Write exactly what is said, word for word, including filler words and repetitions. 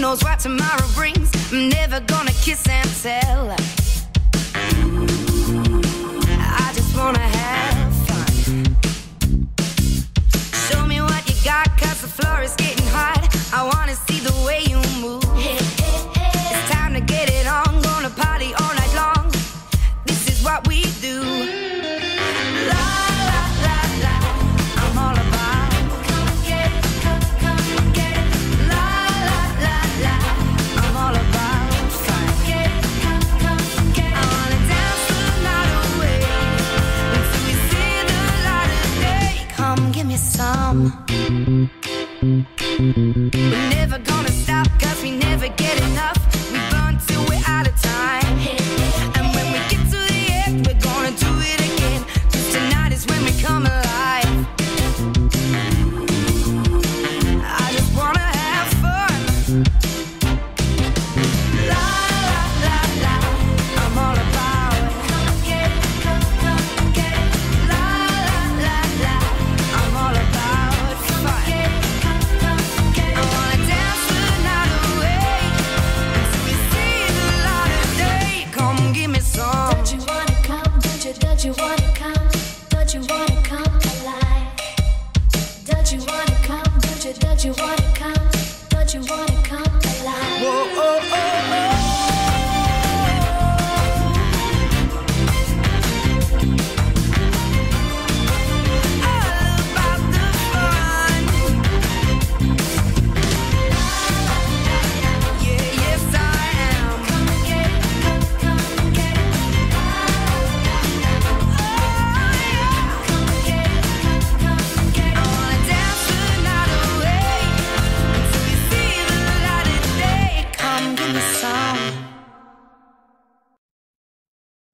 knows what tomorrow brings? I'm never gonna kiss and tell. I just wanna have fun. Show me what you got, cause the floor is getting hot. I wanna see the way you move. It's time to get it on, gonna party all night long. This is what we do. La la la la, I'm all about. Come get it, come, come get it. La la la la, I'm all about fun. Get it, come, come get it. I wanna dance the night away until we see the light of day. Come give me some. We're never gonna stop, cause we never get enough. We burn till we're out of time. And when we get to the end, we're gonna do it again. Cause tonight is when we come alive. I just wanna have fun. La la la la, I'm all about. Come get it, come, come get it. La la la la, I'm all about fun. Get it, come, come get it. I wanna dance the night away until we see the light of day. Come give me some. Don't you wanna come? Don't you, don't you wanna come? Don't you wanna